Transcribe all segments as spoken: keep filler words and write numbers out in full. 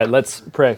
Let's pray.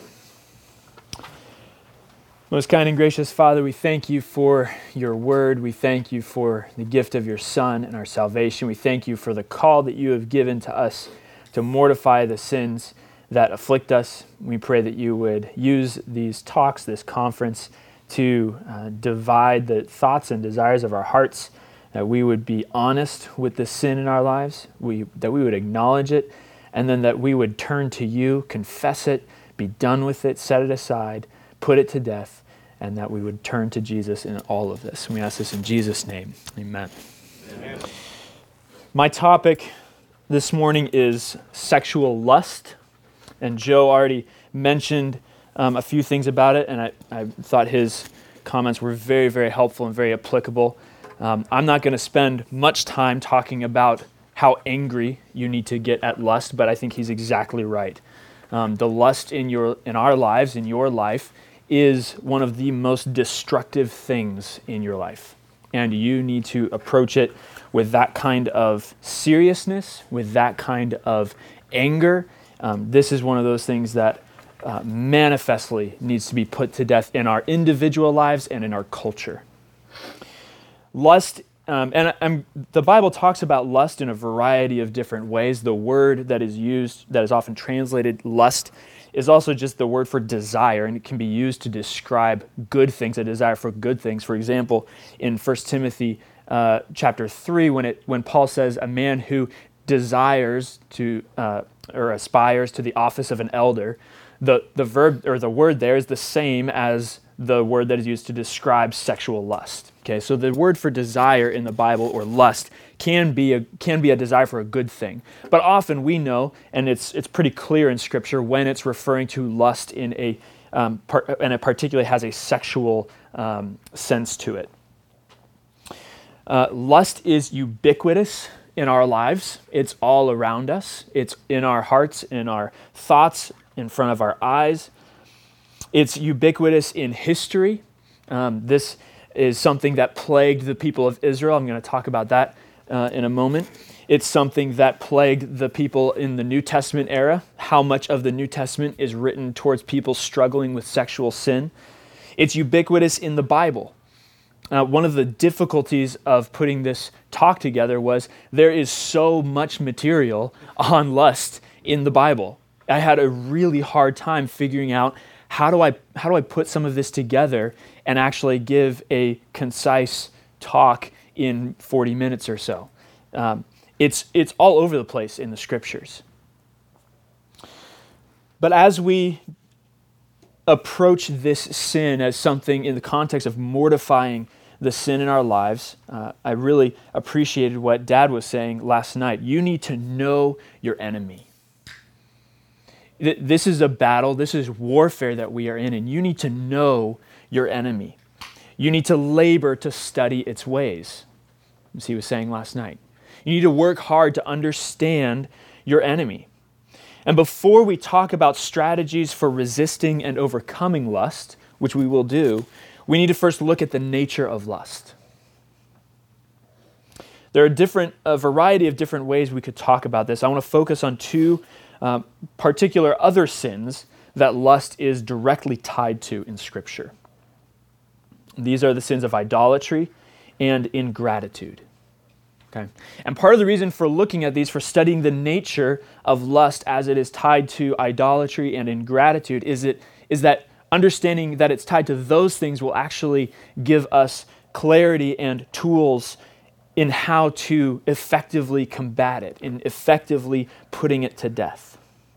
Most kind and gracious Father, we thank you for your word. We thank you for the gift of your Son and our salvation. We thank you for the call that you have given to us to mortify the sins that afflict us. We pray that you would use these talks, this conference, to uh, divide the thoughts and desires of our hearts, that we would be honest with the sin in our lives, we, that we would acknowledge it, and then that we would turn to you, confess it, be done with it, set it aside, put it to death, and that we would turn to Jesus in all of this. And we ask this in Jesus' name. Amen. Amen. My topic this morning is sexual lust, and Joe already mentioned um, a few things about it, and I, I thought his comments were very, very helpful and very applicable. Um, I'm not going to spend much time talking about how angry you need to get at lust, but I think he's exactly right. Um, the lust in your in our lives, in your life, is one of the most destructive things in your life. And you need to approach it with that kind of seriousness, with that kind of anger. Um, this is one of those things that uh, manifestly needs to be put to death in our individual lives and in our culture. Lust Um, and um, the Bible talks about lust in a variety of different ways. The word that is used, that is often translated lust, is also just the word for desire, and it can be used to describe good things, a desire for good things. For example, in First Timothy uh, chapter three, when it when Paul says a man who desires to uh, or aspires to the office of an elder, the the verb or the word there is the same as the word that is used to describe sexual lust. Okay, so the word for desire in the Bible, or lust, can be a can be a desire for a good thing. But often we know, and it's it's pretty clear in Scripture when it's referring to lust in a um, part, and it particularly has a sexual um, sense to it. Uh, lust is ubiquitous in our lives. It's all around us. It's in our hearts, in our thoughts, in front of our eyes. It's ubiquitous in history. Um, this is something that plagued the people of Israel. I'm going to talk about that uh, in a moment. It's something that plagued the people in the New Testament era. How much of the New Testament is written towards people struggling with sexual sin? It's ubiquitous in the Bible. Uh, one of the difficulties of putting this talk together was there is so much material on lust in the Bible. I had a really hard time figuring out How do I how do I put some of this together and actually give a concise talk in forty minutes or so? Um, it's it's all over the place in the Scriptures. But as we approach this sin as something in the context of mortifying the sin in our lives, uh, I really appreciated what Dad was saying last night. You need to know your enemy. This is a battle, this is warfare that we are in, and you need to know your enemy. You need to labor to study its ways, as he was saying last night. You need to work hard to understand your enemy. And before we talk about strategies for resisting and overcoming lust, which we will do, we need to first look at the nature of lust. There are different, a variety of different ways we could talk about this. I want to focus on two Uh, particular other sins that lust is directly tied to in Scripture. These are the sins of idolatry and ingratitude. Okay, and part of the reason for looking at these, for studying the nature of lust as it is tied to idolatry and ingratitude, is it is that understanding that it's tied to those things will actually give us clarity and tools in how to effectively combat it, in effectively putting it to death.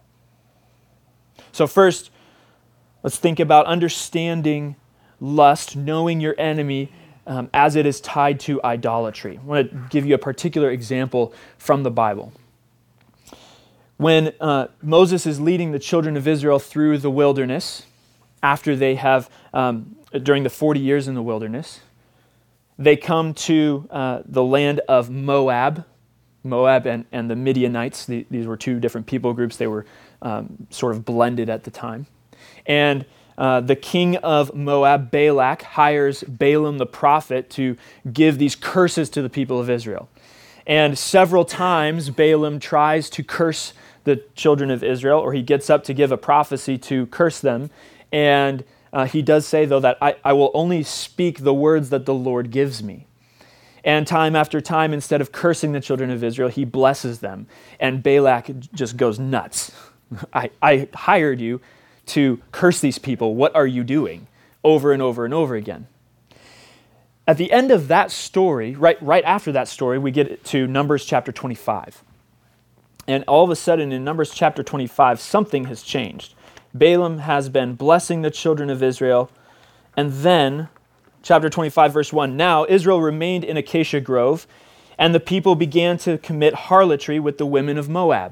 So first, let's think about understanding lust, knowing your enemy um, as it is tied to idolatry. I want to give you a particular example from the Bible. When uh, Moses is leading the children of Israel through the wilderness, after they have, um, during the forty years in the wilderness, they come to uh, the land of Moab, Moab and, and the Midianites. The, these were two different people groups. They were um, sort of blended at the time. And uh, the king of Moab, Balak, hires Balaam the prophet to give these curses to the people of Israel. And several times Balaam tries to curse the children of Israel, or he gets up to give a prophecy to curse them. And uh, he does say, though, that I, I will only speak the words that the Lord gives me. And time after time, instead of cursing the children of Israel, he blesses them. And Balak just goes nuts. I, I hired you to curse these people. What are you doing? Over and over and over again. At the end of that story, right, right after that story, we get to Numbers chapter twenty-five. And all of a sudden in Numbers chapter twenty-five, something has changed. Balaam has been blessing the children of Israel. And then, chapter twenty-five, verse one, now Israel remained in Acacia Grove, and the people began to commit harlotry with the women of Moab.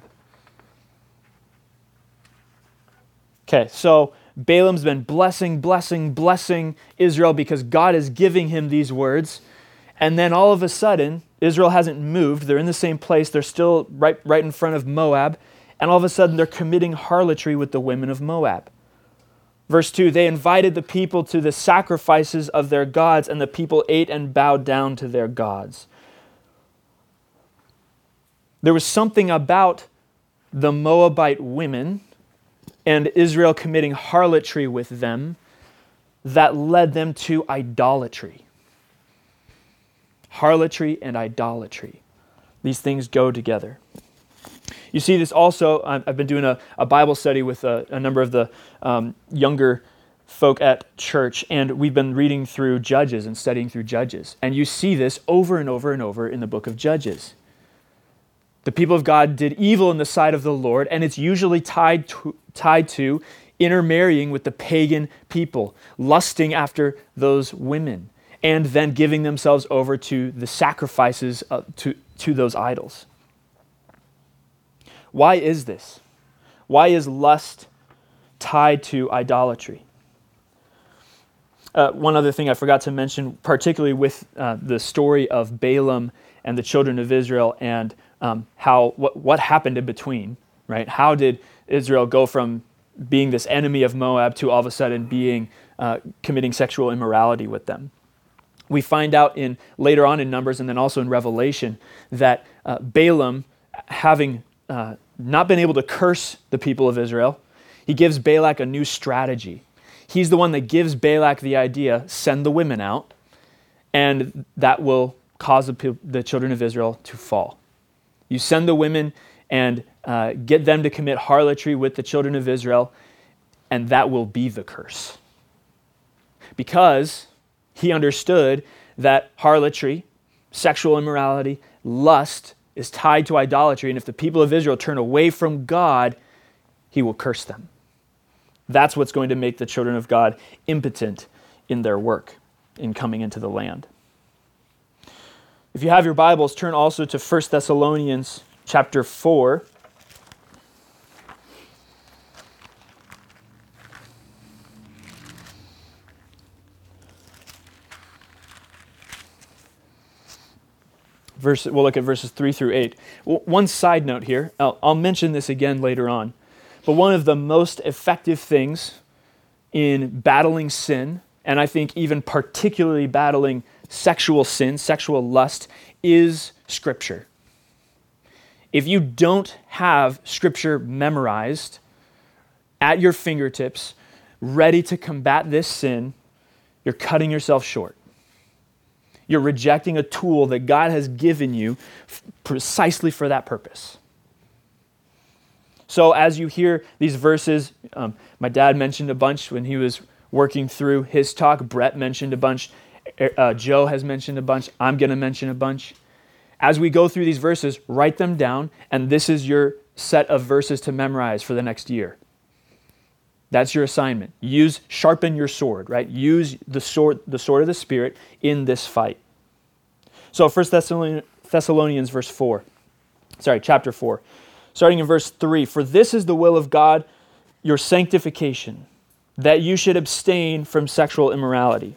Okay, so Balaam's been blessing, blessing, blessing Israel because God is giving him these words. And then all of a sudden, Israel hasn't moved. They're in the same place. They're still right, right in front of Moab. And all of a sudden, they're committing harlotry with the women of Moab. Verse two, they invited the people to the sacrifices of their gods, and the people ate and bowed down to their gods. There was something about the Moabite women and Israel committing harlotry with them that led them to idolatry. Harlotry and idolatry. These things go together. You see this also, I've been doing a, a Bible study with a, a number of the um, younger folk at church, and we've been reading through Judges and studying through Judges. And you see this over and over and over in the book of Judges. The people of God did evil in the sight of the Lord, and it's usually tied to, tied to intermarrying with the pagan people, lusting after those women, and then giving themselves over to the sacrifices of, to, to those idols. Why is this? Why is lust tied to idolatry? Uh, one other thing I forgot to mention, particularly with uh, the story of Balaam and the children of Israel, and um, how what, what happened in between, right? How did Israel go from being this enemy of Moab to all of a sudden being uh, committing sexual immorality with them? We find out in later on in Numbers and then also in Revelation that uh, Balaam, having uh, not been able to curse the people of Israel, he gives Balak a new strategy. He's the one that gives Balak the idea, send the women out, and that will cause the, the children of Israel to fall. You send the women and uh, get them to commit harlotry with the children of Israel, and that will be the curse. Because he understood that harlotry, sexual immorality, lust is tied to idolatry, and if the people of Israel turn away from God, he will curse them. That's what's going to make the children of God impotent in their work in coming into the land. If you have your Bibles, turn also to First Thessalonians chapter four. Verse, we'll look at verses three through eight. One side note here, I'll, I'll mention this again later on, but one of the most effective things in battling sin, and I think even particularly battling sexual sin, sexual lust, is Scripture. If you don't have Scripture memorized at your fingertips, ready to combat this sin, you're cutting yourself short. You're rejecting a tool that God has given you f- precisely for that purpose. So as you hear these verses, um, my dad mentioned a bunch when he was working through his talk. Brett mentioned a bunch. Uh, Joe has mentioned a bunch. I'm going to mention a bunch. As we go through these verses, write them down, and this is your set of verses to memorize for the next year. That's your assignment. Use, sharpen your sword, right? Use the sword, the sword of the Spirit in this fight. So First Thessalonians, Thessalonians verse four, sorry, chapter four, starting in verse three. For this is the will of God, your sanctification, that you should abstain from sexual immorality,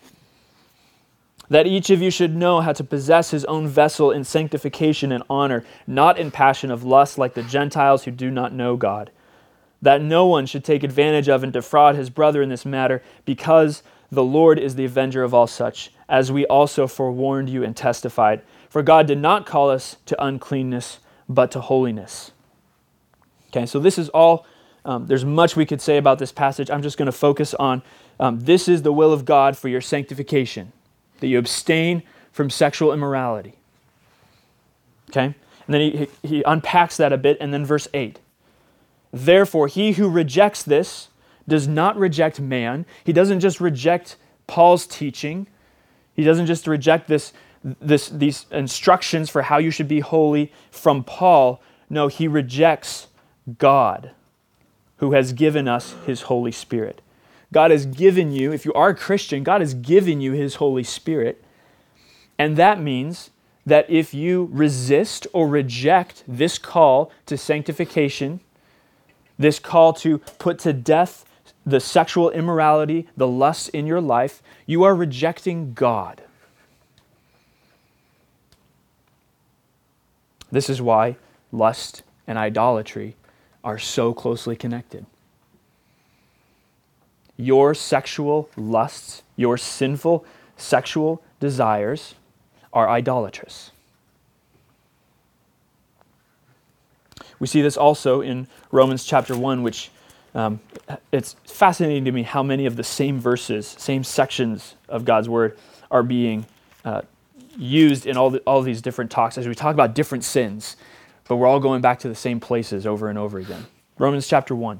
that each of you should know how to possess his own vessel in sanctification and honor, not in passion of lust like the Gentiles who do not know God, that no one should take advantage of and defraud his brother in this matter, because the Lord is the avenger of all such, as we also forewarned you and testified. For God did not call us to uncleanness, but to holiness. Okay, so this is all, um, there's much we could say about this passage. I'm just going to focus on um, this is the will of God for your sanctification, that you abstain from sexual immorality. Okay, and then he, he unpacks that a bit, and then verse eight. Therefore, he who rejects this does not reject man. He doesn't just reject Paul's teaching. He doesn't just reject this, this, these instructions for how you should be holy from Paul. No, he rejects God, who has given us his Holy Spirit. God has given you, if you are a Christian, God has given you his Holy Spirit. And that means that if you resist or reject this call to sanctification, this call to put to death the sexual immorality, the lusts in your life, you are rejecting God. This is why lust and idolatry are so closely connected. Your sexual lusts, your sinful sexual desires are idolatrous. We see this also in Romans chapter one, which um, it's fascinating to me how many of the same verses, same sections of God's Word are being uh, used in all, the, all these different talks as we talk about different sins, but we're all going back to the same places over and over again. Romans chapter one.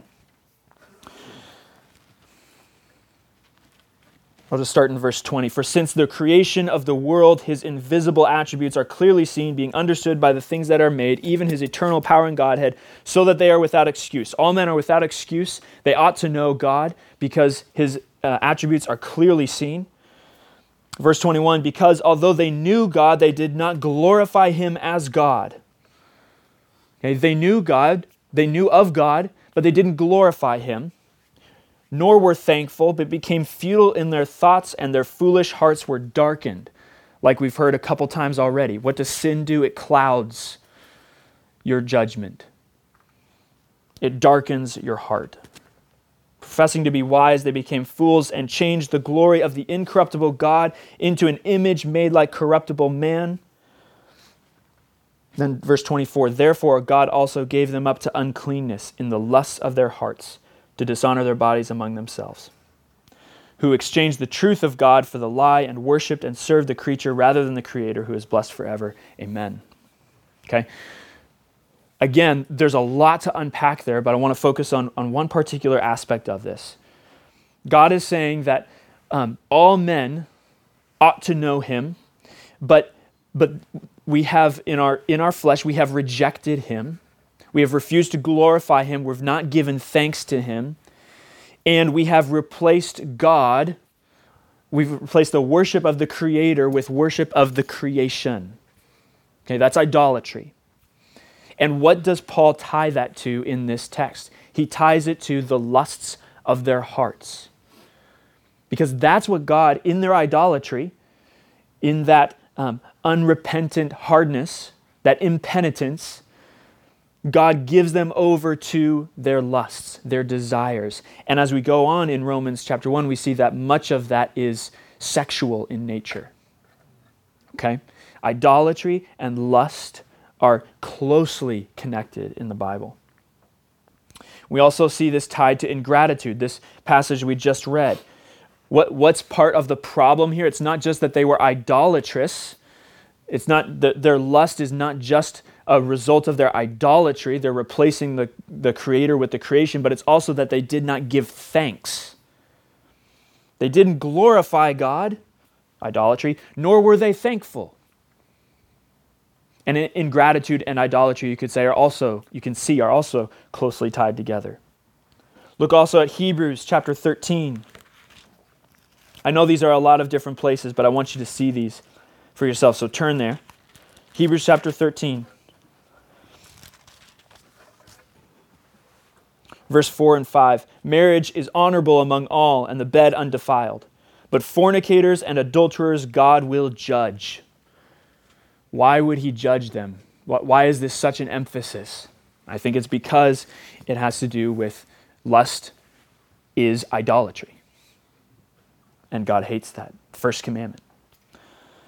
I'll just start in verse twenty. For since the creation of the world, his invisible attributes are clearly seen, being understood by the things that are made, even his eternal power and Godhead, so that they are without excuse. All men are without excuse. They ought to know God because his uh, attributes are clearly seen. Verse twenty-one, because although they knew God, they did not glorify him as God. Okay, they knew God, they knew of God, but they didn't glorify him. Nor were thankful, but became futile in their thoughts, and their foolish hearts were darkened. Like we've heard a couple times already. What does sin do? It clouds your judgment. It darkens your heart. Professing to be wise, they became fools and changed the glory of the incorruptible God into an image made like corruptible man. Then verse twenty-four, therefore God also gave them up to uncleanness in the lusts of their hearts, to dishonor their bodies among themselves, who exchanged the truth of God for the lie and worshipped and served the creature rather than the Creator, who is blessed forever. Amen. Okay. Again, there's a lot to unpack there, but I want to focus on, on one particular aspect of this. God is saying that um, all men ought to know him, but but we have in our in our flesh, we have rejected him. We have refused to glorify him. We've not given thanks to him. And we have replaced God. We've replaced the worship of the Creator with worship of the creation. Okay, that's idolatry. And what does Paul tie that to in this text? He ties it to the lusts of their hearts. Because that's what God, in their idolatry, in that um, unrepentant hardness, that impenitence, God gives them over to their lusts, their desires. And as we go on in Romans chapter one, we see that much of that is sexual in nature. Okay? Idolatry and lust are closely connected in the Bible. We also see this tied to ingratitude, this passage we just read. What, what's part of the problem here? It's not just that they were idolatrous. It's not the, their lust is not just a result of their idolatry. They're replacing the, the Creator with the creation, but it's also that they did not give thanks. They didn't glorify God, idolatry, nor were they thankful. And ingratitude and idolatry, you could say, are also, you can see, are also closely tied together. Look also at Hebrews chapter thirteen. I know these are a lot of different places, but I want you to see these for yourself. So turn there. Hebrews chapter thirteen. Verse four and five. Marriage is honorable among all, and the bed undefiled. But fornicators and adulterers God will judge. Why would he judge them? Why is this such an emphasis? I think it's because it has to do with lust is idolatry. And God hates that. First commandment.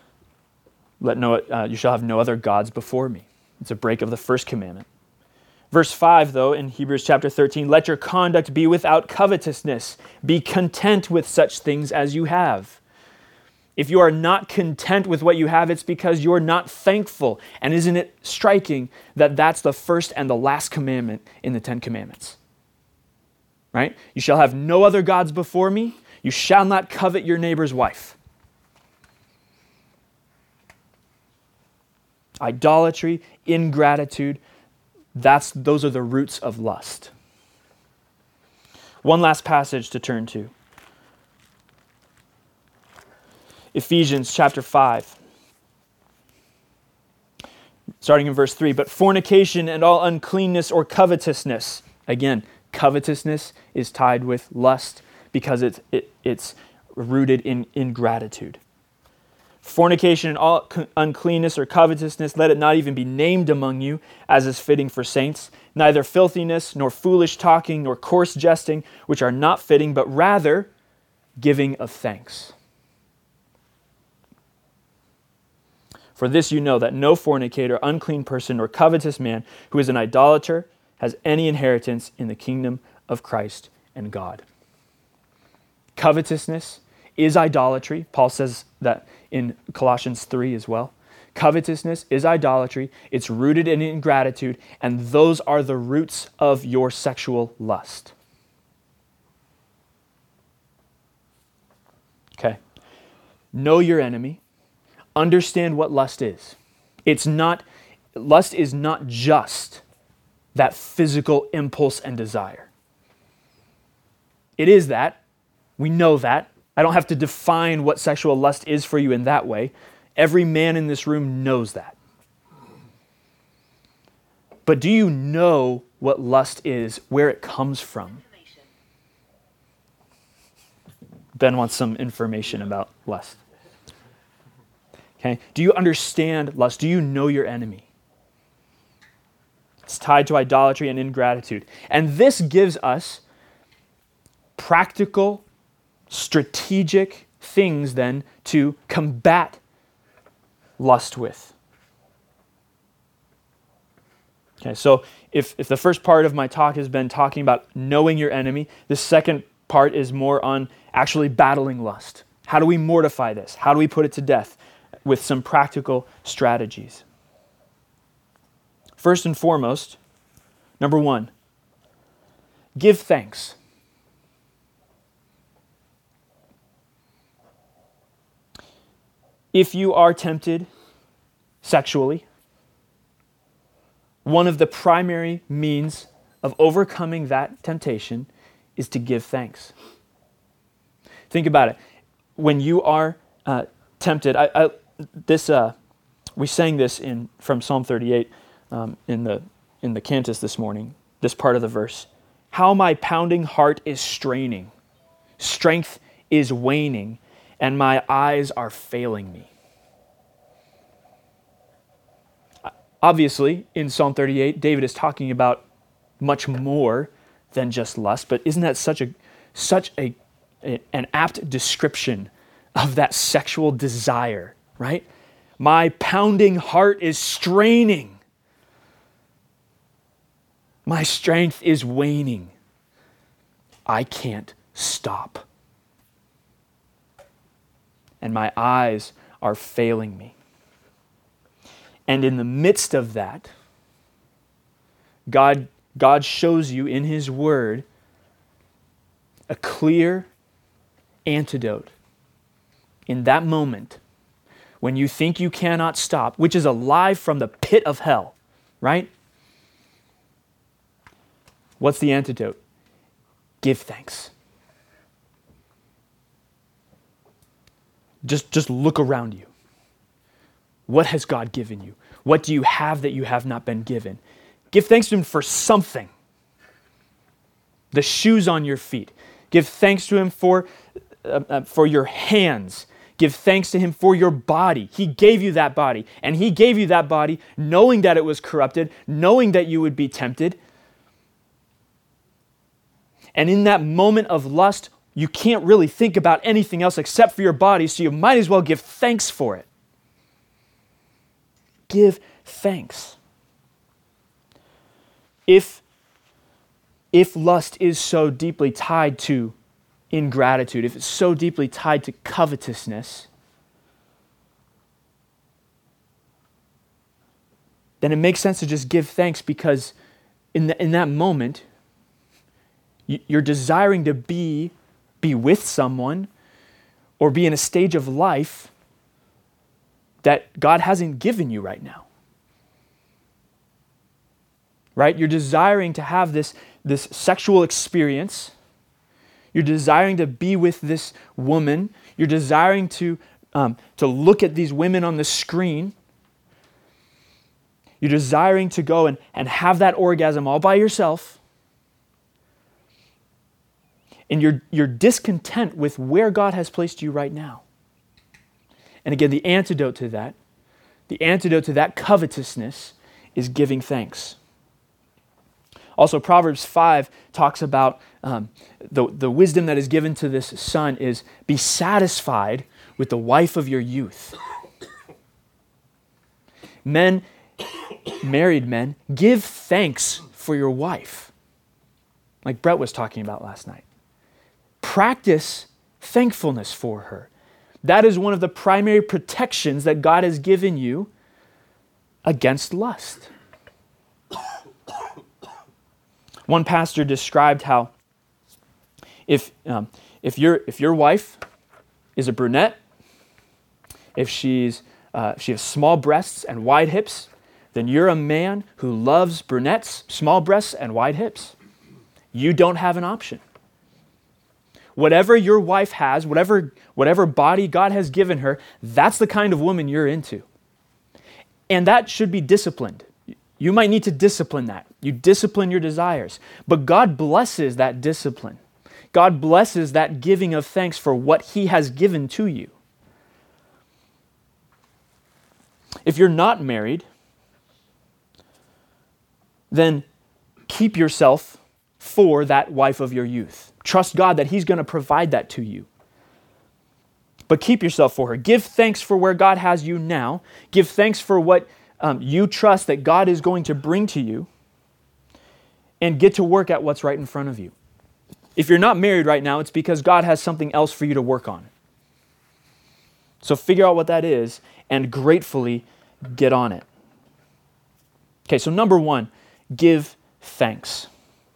Let no, uh, you shall have no other gods before me. It's a break of the first commandment. Verse five, though, in Hebrews chapter thirteen, let your conduct be without covetousness. Be content with such things as you have. If you are not content with what you have, it's because you're not thankful. And isn't it striking that that's the first and the last commandment in the Ten Commandments? Right? You shall have no other gods before me. You shall not covet your neighbor's wife. Idolatry, ingratitude, that's, those are the roots of lust. One last passage to turn to. Ephesians chapter five. Starting in verse three. But fornication and all uncleanness or covetousness. Again, covetousness is tied with lust because it's, it, it's rooted in ingratitude. Fornication and all uncleanness or covetousness, let it not even be named among you, as is fitting for saints. Neither filthiness, nor foolish talking, nor coarse jesting, which are not fitting, but rather giving of thanks. For this you know, that no fornicator, unclean person, or covetous man who is an idolater has any inheritance in the kingdom of Christ and God. Covetousness is idolatry. Paul says that in Colossians three as well. Covetousness is idolatry. It's rooted in ingratitude, and those are the roots of your sexual lust. Okay. Know your enemy. Understand what lust is. It's not, lust is not just that physical impulse and desire. It is that. We know that. I don't have to define what sexual lust is for you in that way. Every man in this room knows that. But do you know what lust is, where it comes from? Ben wants some information about lust. Okay? Do you understand lust? Do you know your enemy? It's tied to idolatry and ingratitude. And this gives us practical, strategic things then to combat lust with. Okay, so if, if the first part of my talk has been talking about knowing your enemy, the second part is more on actually battling lust. How do we mortify this? How do we put it to death? With some practical strategies. First and foremost, number one, give thanks. If you are tempted sexually, one of the primary means of overcoming that temptation is to give thanks. Think about it. When you are uh, tempted, I, I, this uh, we sang this in from Psalm thirty-eight um, in the in the cantus this morning. This part of the verse: "How my pounding heart is straining, strength is waning, and my eyes are failing me." Obviously, in Psalm thirty-eight, David is talking about much more than just lust, but isn't that such a such a, a an apt description of that sexual desire, right? My pounding heart is straining. My strength is waning. I can't stop. And my eyes are failing me. And in the midst of that, God, God shows you in His Word a clear antidote. In that moment, when you think you cannot stop, which is a lie from the pit of hell, right? What's the antidote? Give thanks. Just, just look around you. What has God given you? What do you have that you have not been given? Give thanks to Him for something. The shoes on your feet. Give thanks to Him for, uh, uh, for your hands. Give thanks to Him for your body. He gave you that body. And He gave you that body knowing that it was corrupted, knowing that you would be tempted. And in that moment of lust, you can't really think about anything else except for your body, so you might as well give thanks for it. Give thanks. If, if lust is so deeply tied to ingratitude, if it's so deeply tied to covetousness, then it makes sense to just give thanks, because in, the, in that moment, you, you're desiring to be, be with someone or be in a stage of life that God hasn't given you right now. Right? You're desiring to have this, this sexual experience. You're desiring to be with this woman. You're desiring to, um, to look at these women on the screen. You're desiring to go and, and have that orgasm all by yourself. And you're, you're discontent with where God has placed you right now. And again, the antidote to that, the antidote to that covetousness is giving thanks. Also, Proverbs five talks about um, the, the wisdom that is given to this son is be satisfied with the wife of your youth. Men, married men, give thanks for your wife, like Brett was talking about last night. Practice thankfulness for her. That is one of the primary protections that God has given you against lust. One pastor described how if um, if your if your wife is a brunette, if she's uh, if she has small breasts and wide hips, then you're a man who loves brunettes, small breasts, and wide hips. You don't have an option. Whatever your wife has, whatever whatever body God has given her, that's the kind of woman you're into. And that should be disciplined. You might need to discipline that. You discipline your desires. But God blesses that discipline. God blesses that giving of thanks for what He has given to you. If you're not married, then keep yourself for that wife of your youth. Trust God that He's going to provide that to you. But keep yourself for her. Give thanks for where God has you now. Give thanks for what um, you trust that God is going to bring to you. And get to work at what's right in front of you. If you're not married right now, it's because God has something else for you to work on. So figure out what that is and gratefully get on it. Okay, so number one, give thanks.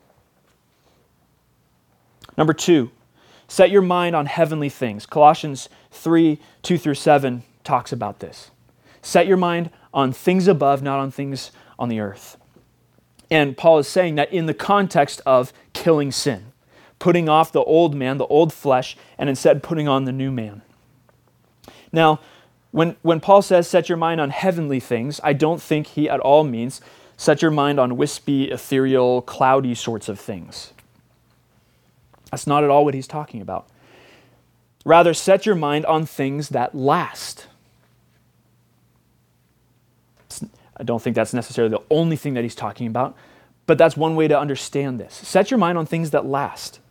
Number two, set your mind on heavenly things. Colossians three, two through seven talks about this. Set your mind on things above, not on things on the earth. And Paul is saying that in the context of killing sin, putting off the old man, the old flesh, and instead putting on the new man. Now, when, when Paul says set your mind on heavenly things, I don't think he at all means set your mind on wispy, ethereal, cloudy sorts of things. That's not at all what he's talking about. Rather, set your mind on things that last. I don't think that's necessarily the only thing that he's talking about, but that's one way to understand this. Set your mind on things that last.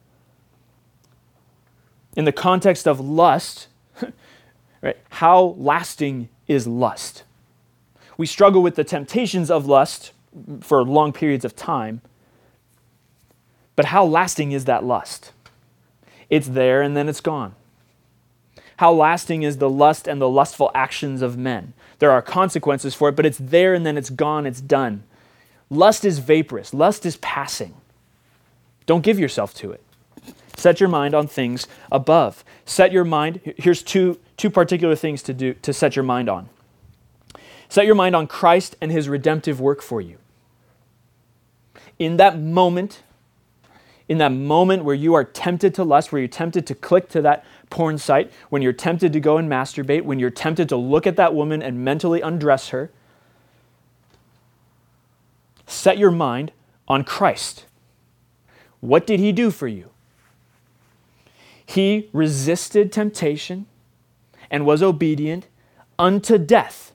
In the context of lust, right, how lasting is lust? We struggle with the temptations of lust for long periods of time, but how lasting is that lust? It's there and then it's gone. How lasting is the lust and the lustful actions of men? There are consequences for it, but it's there and then it's gone, it's done. Lust is vaporous. Lust is passing. Don't give yourself to it. Set your mind on things above. Set your mind, here's two, two particular things to do to set your mind on. Set your mind on Christ and His redemptive work for you. In that moment, in that moment where you are tempted to lust, where you're tempted to click to that porn site, when you're tempted to go and masturbate, when you're tempted to look at that woman and mentally undress her, set your mind on Christ. What did He do for you? He resisted temptation and was obedient unto death.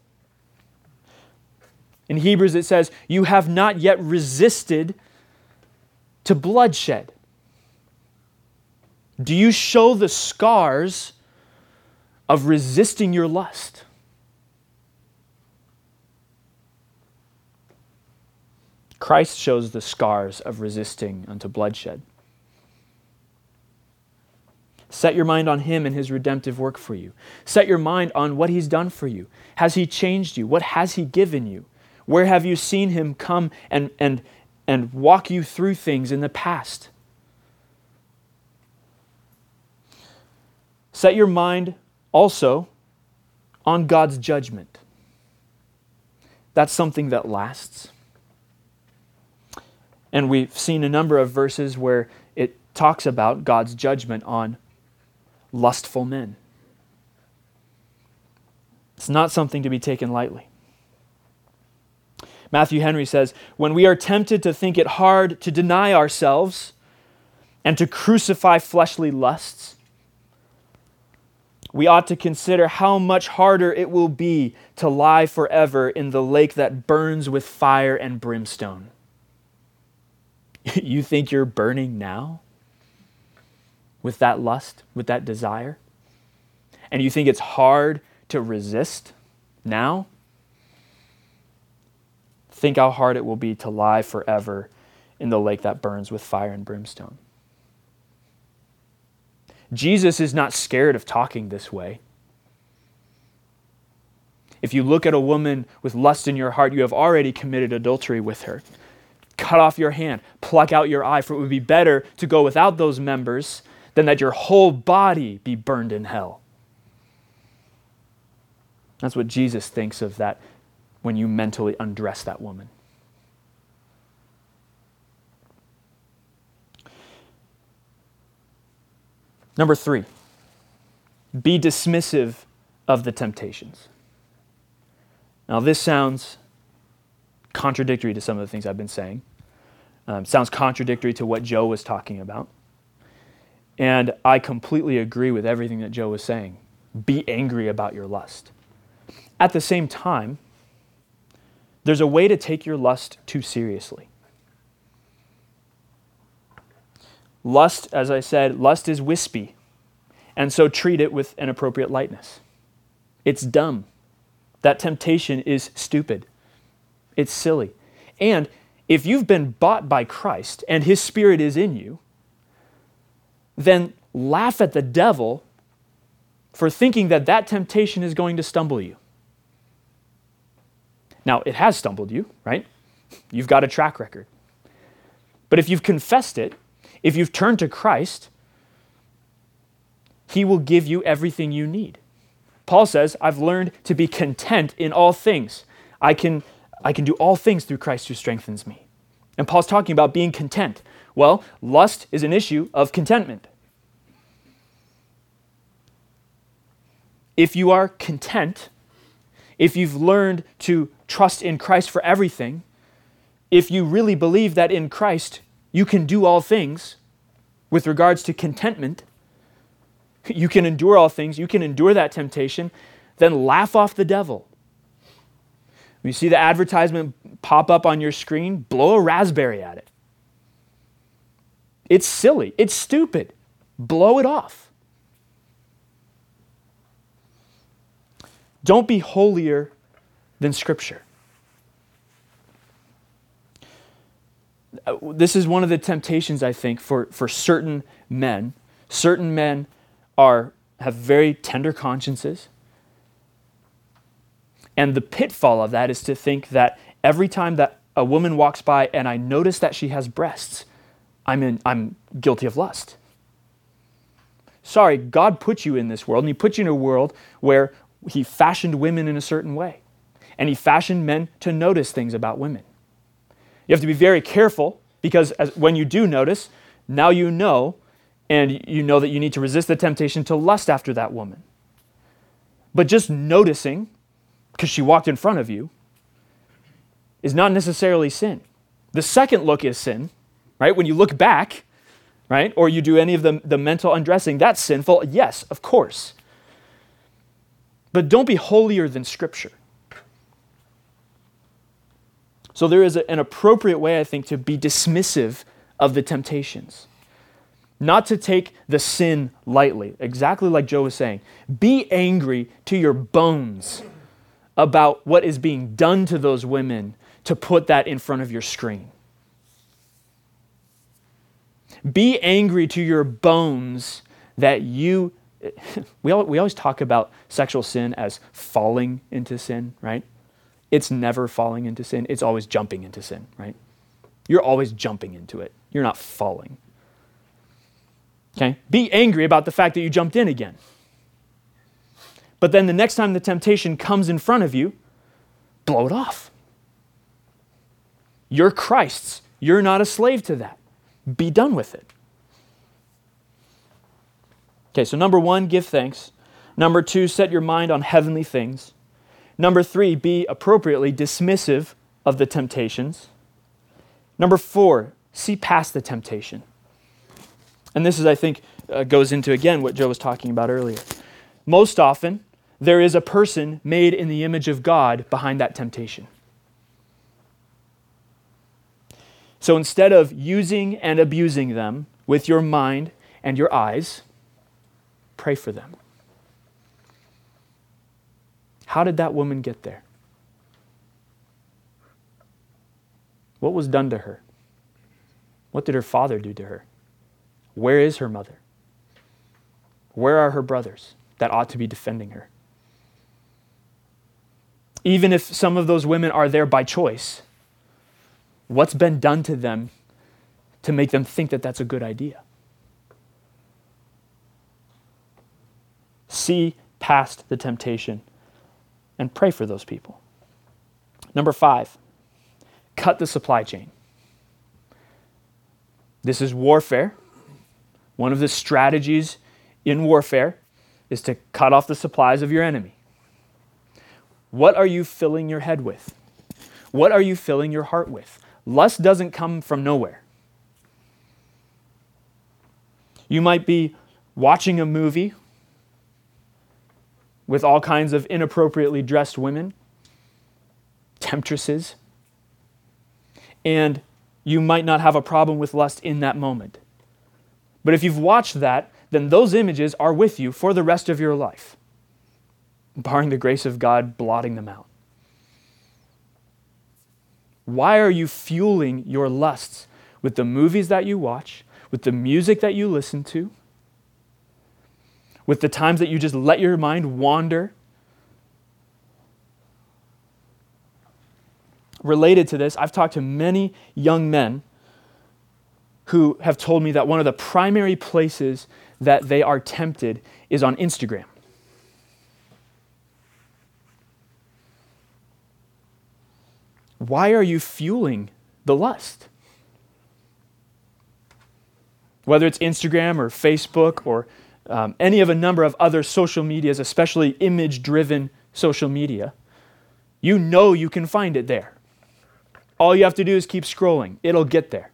In Hebrews it says, you have not yet resisted to bloodshed. Do you show the scars of resisting your lust? Christ shows the scars of resisting unto bloodshed. Set your mind on him and his redemptive work for you. Set your mind on what he's done for you. Has he changed you? What has he given you? Where have you seen him come and, and, and walk you through things in the past? Set your mind also on God's judgment. That's something that lasts. And we've seen a number of verses where it talks about God's judgment on lustful men. It's not something to be taken lightly. Matthew Henry says, when we are tempted to think it hard to deny ourselves and to crucify fleshly lusts, we ought to consider how much harder it will be to lie forever in the lake that burns with fire and brimstone. You think you're burning now with that lust, with that desire? And you think it's hard to resist now? Think how hard it will be to lie forever in the lake that burns with fire and brimstone. Jesus is not scared of talking this way. If you look at a woman with lust in your heart, you have already committed adultery with her. Cut off your hand, pluck out your eye, for it would be better to go without those members than that your whole body be burned in hell. That's what Jesus thinks of that when you mentally undress that woman. Number three, be dismissive of the temptations. Now, this sounds contradictory to some of the things I've been saying. Um, sounds contradictory to what Joe was talking about. And I completely agree with everything that Joe was saying. Be angry about your lust. At the same time, there's a way to take your lust too seriously. Lust, as I said, lust is wispy, and so treat it with an appropriate lightness. It's dumb. That temptation is stupid. It's silly. And if you've been bought by Christ and his Spirit is in you, then laugh at the devil for thinking that that temptation is going to stumble you. Now, it has stumbled you, right? You've got a track record. But if you've confessed it, if you've turned to Christ, he will give you everything you need. Paul says, I've learned to be content in all things. I can, I can do all things through Christ who strengthens me. And Paul's talking about being content. Well, lust is an issue of contentment. If you are content, if you've learned to trust in Christ for everything, if you really believe that in Christ you can do all things with regards to contentment, you can endure all things, you can endure that temptation, then laugh off the devil. When you see the advertisement pop up on your screen, blow a raspberry at it. It's silly. It's stupid. Blow it off. Don't be holier than Scripture. This is one of the temptations, I think, for, for certain men. Certain men are have very tender consciences. And the pitfall of that is to think that every time that a woman walks by and I notice that she has breasts, I'm in, I'm guilty of lust. Sorry, God put you in this world, and he put you in a world where he fashioned women in a certain way. And he fashioned men to notice things about women. You have to be very careful, because as, when you do notice, now you know, and you know that you need to resist the temptation to lust after that woman. But just noticing, because she walked in front of you, is not necessarily sin. The second look is sin, right? When you look back, right? Or you do any of the, the mental undressing, that's sinful. Yes, of course. But don't be holier than Scripture. So there is a, an appropriate way, I think, to be dismissive of the temptations. Not to take the sin lightly, exactly like Joe was saying. Be angry to your bones about what is being done to those women, to put that in front of your screen. Be angry to your bones that you, we, all, we always talk about sexual sin as falling into sin, right? It's never falling into sin. It's always jumping into sin, right? You're always jumping into it. You're not falling. Okay? Be angry about the fact that you jumped in again. But then the next time the temptation comes in front of you, blow it off. You're Christ's. You're not a slave to that. Be done with it. Okay, so number one, give thanks. Number two, set your mind on heavenly things. Number three, be appropriately dismissive of the temptations. Number four, see past the temptation. And this is, I think, uh, goes into, again, what Joe was talking about earlier. Most often, there is a person made in the image of God behind that temptation. So instead of using and abusing them with your mind and your eyes, pray for them. How did that woman get there? What was done to her? What did her father do to her? Where is her mother? Where are her brothers that ought to be defending her? Even if some of those women are there by choice, what's been done to them to make them think that that's a good idea? See past the temptation and pray for those people. Number five, cut the supply chain. This is warfare. One of the strategies in warfare is to cut off the supplies of your enemy. What are you filling your head with? What are you filling your heart with? Lust doesn't come from nowhere. You might be watching a movie with all kinds of inappropriately dressed women, temptresses, and you might not have a problem with lust in that moment. But if you've watched that, then those images are with you for the rest of your life, barring the grace of God blotting them out. Why are you fueling your lusts with the movies that you watch, with the music that you listen to, with the times that you just let your mind wander? Related to this, I've talked to many young men who have told me that one of the primary places that they are tempted is on Instagram. Why are you fueling the lust? Whether it's Instagram or Facebook or um, any of a number of other social medias, especially image-driven social media, you know you can find it there. All you have to do is keep scrolling. It'll get there.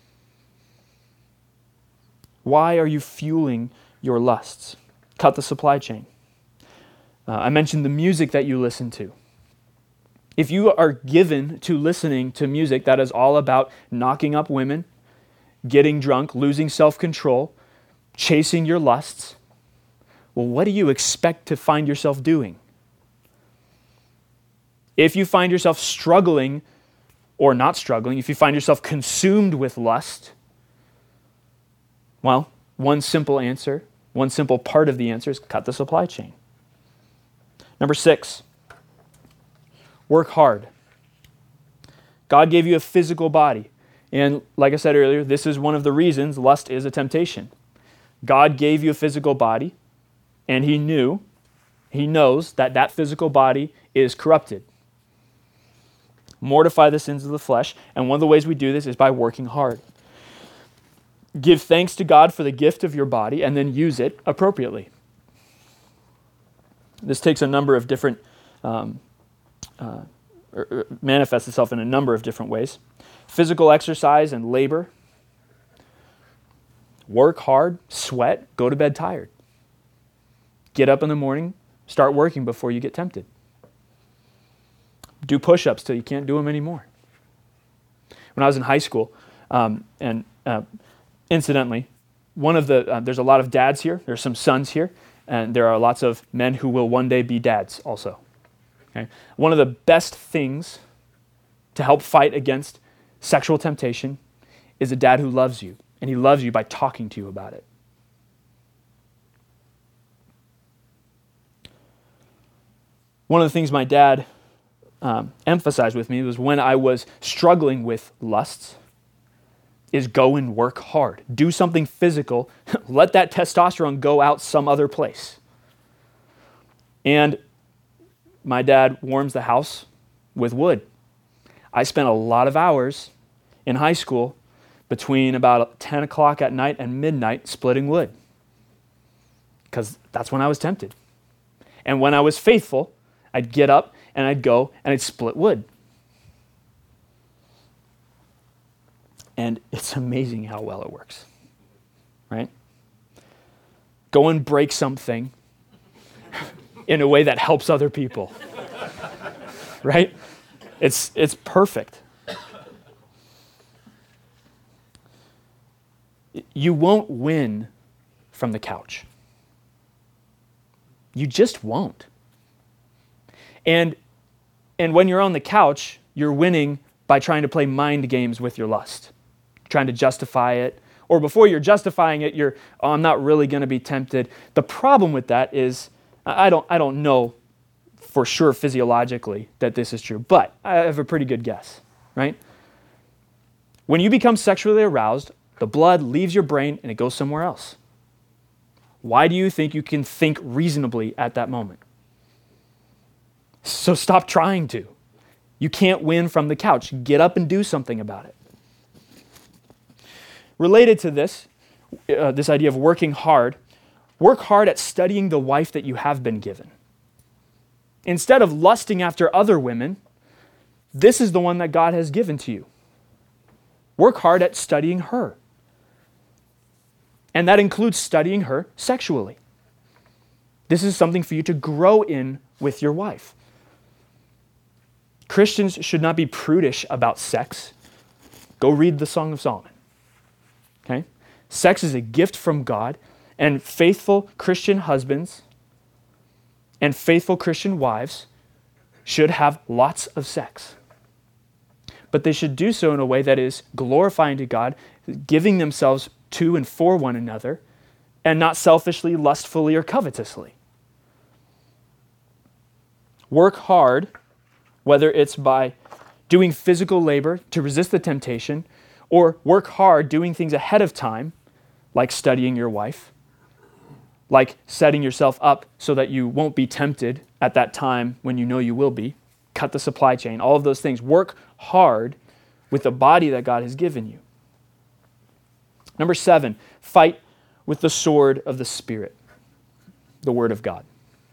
Why are you fueling your lusts? Cut the supply chain. Uh, I mentioned the music that you listen to. If you are given to listening to music that is all about knocking up women, getting drunk, losing self-control, chasing your lusts, well, what do you expect to find yourself doing? If you find yourself struggling or not struggling, if you find yourself consumed with lust, well, one simple answer, one simple part of the answer is cut the supply chain. Number six, work hard. God gave you a physical body. And like I said earlier, this is one of the reasons lust is a temptation. God gave you a physical body, and He knew, He knows that that physical body is corrupted. Mortify the sins of the flesh, and one of the ways we do this is by working hard. Give thanks to God for the gift of your body, and then use it appropriately. This takes a number of different, um, uh, or, or manifests itself in a number of different ways. Physical exercise and labor. Work hard, sweat, go to bed tired. Get up in the morning, start working before you get tempted. Do push-ups till you can't do them anymore. When I was in high school, um, and uh, incidentally, one of the, uh, there's a lot of dads here, there's some sons here, and there are lots of men who will one day be dads also. Okay? One of the best things to help fight against sexual temptation is a dad who loves you, and he loves you by talking to you about it. One of the things my dad um, emphasized with me was when I was struggling with lusts, is go and work hard. Do something physical. Let that testosterone go out some other place. And my dad warms the house with wood. I spent a lot of hours in high school between about ten o'clock at night and midnight splitting wood, because that's when I was tempted. And when I was faithful, I'd get up and I'd go and I'd split wood. And it's amazing how well it works, right? Go and break something in a way that helps other people, right? It's, it's perfect. You won't win from the couch. You just won't. And, and when you're on the couch, you're winning by trying to play mind games with your lust, trying to justify it. Or before you're justifying it, you're, oh, I'm not really going to be tempted. The problem with that is, I don't, I don't know for sure physiologically that this is true, but I have a pretty good guess, right? When you become sexually aroused, the blood leaves your brain and it goes somewhere else. Why do you think you can think reasonably at that moment? So stop trying to. You can't win from the couch. Get up and do something about it. Related to this, uh, this idea of working hard, work hard at studying the wife that you have been given. Instead of lusting after other women, this is the one that God has given to you. Work hard at studying her. And that includes studying her sexually. This is something for you to grow in with your wife. Christians should not be prudish about sex. Go read the Song of Solomon. Okay? Sex is a gift from God, and faithful Christian husbands and faithful Christian wives should have lots of sex. But they should do so in a way that is glorifying to God, giving themselves to and for one another, and not selfishly, lustfully, or covetously. Work hard, whether it's by doing physical labor to resist the temptation, or work hard doing things ahead of time, like studying your wife, like setting yourself up so that you won't be tempted at that time when you know you will be. Cut the supply chain, all of those things. Work hard with the body that God has given you. Number seven, fight with the sword of the Spirit, the Word of God.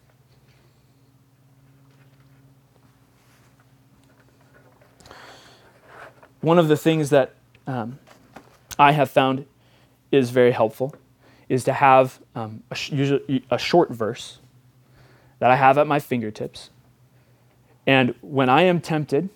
One of the things that um, I have found is very helpful is to have um, a, sh- usually a short verse that I have at my fingertips. And when I am tempted,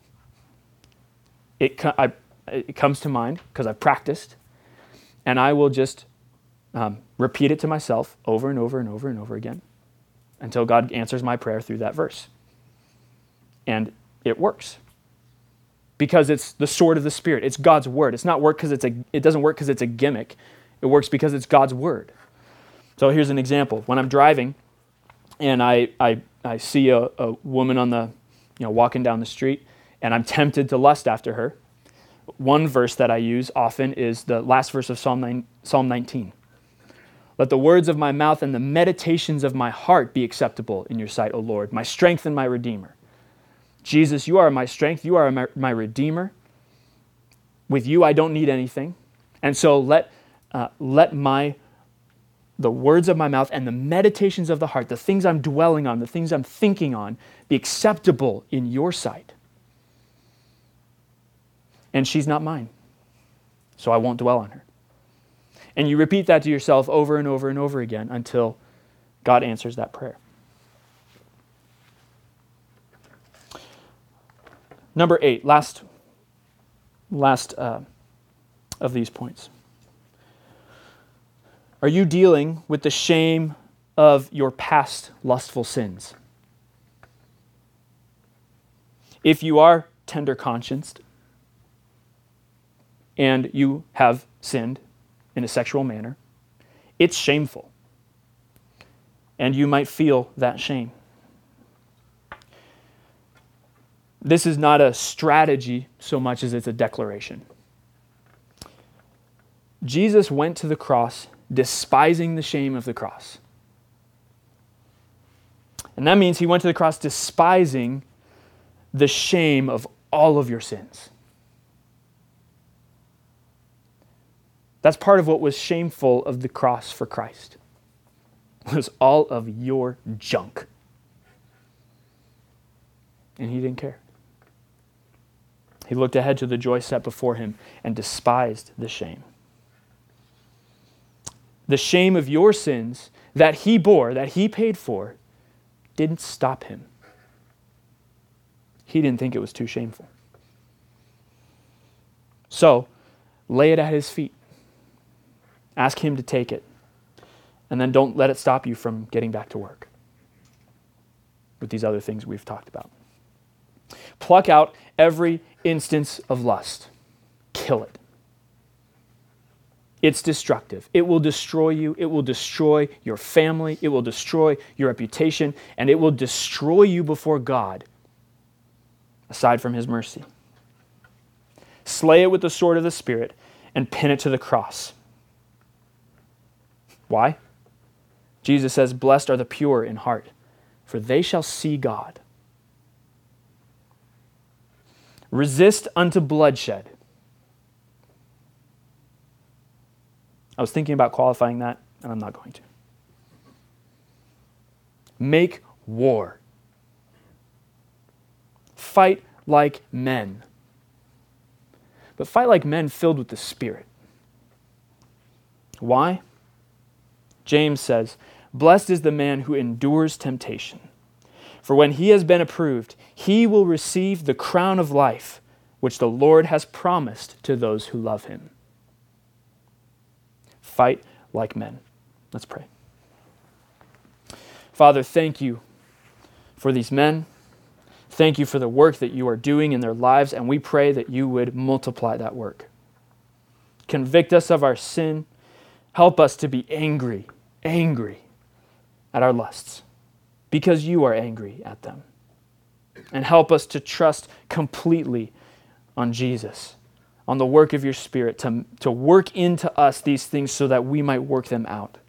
it, co- I, it comes to mind because I've practiced, and I will just um, repeat it to myself over and over and over and over again until God answers my prayer through that verse. And it works. Because it's the sword of the Spirit. It's God's word. It's not work because it's a. It doesn't work because it's a gimmick. It works because it's God's word. So here's an example. When I'm driving, and I I, I see a, a woman on the, you know, walking down the street, and I'm tempted to lust after her. One verse that I use often is the last verse of Psalm nine, Psalm nineteen. Let the words of my mouth and the meditations of my heart be acceptable in your sight, O Lord, my strength and my Redeemer. Jesus, you are my strength. You are my, my Redeemer. With you, I don't need anything. And so let uh, let my the words of my mouth and the meditations of the heart, the things I'm dwelling on, the things I'm thinking on, be acceptable in your sight. And she's not mine, so I won't dwell on her. And you repeat that to yourself over and over and over again until God answers that prayer. Number eight, last, last uh, of these points. Are you dealing with the shame of your past lustful sins? If you are tender conscienced and you have sinned in a sexual manner, it's shameful. And you might feel that shame. This is not a strategy so much as it's a declaration. Jesus went to the cross despising the shame of the cross. And that means he went to the cross despising the shame of all of your sins. That's part of what was shameful of the cross for Christ. Was all of your junk. And he didn't care. He looked ahead to the joy set before him and despised the shame. The shame of your sins that he bore, that he paid for, didn't stop him. He didn't think it was too shameful. So, lay it at his feet. Ask him to take it. And then don't let it stop you from getting back to work with these other things we've talked about. Pluck out every instance of lust. Kill it. It's destructive. It will destroy you. It will destroy your family. It will destroy your reputation. And it will destroy you before God, aside from his mercy. Slay it with the sword of the Spirit and pin it to the cross. Why? Jesus says, "Blessed are the pure in heart, for they shall see God." Resist unto bloodshed. I was thinking about qualifying that, and I'm not going to. Make war. Fight like men. But fight like men filled with the Spirit. Why? James says, "Blessed is the man who endures temptation. For when he has been approved, he will receive the crown of life, which the Lord has promised to those who love him." Fight like men. Let's pray. Father, thank you for these men. Thank you for the work that you are doing in their lives, and we pray that you would multiply that work. Convict us of our sin. Help us to be angry, angry at our lusts, because you are angry at them. And help us to trust completely on Jesus, on the work of your Spirit, to, to work into us these things so that we might work them out.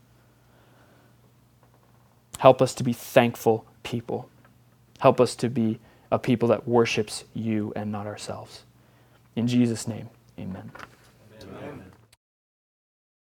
Help us to be thankful people. Help us to be a people that worships you and not ourselves. In Jesus' name, amen. Amen.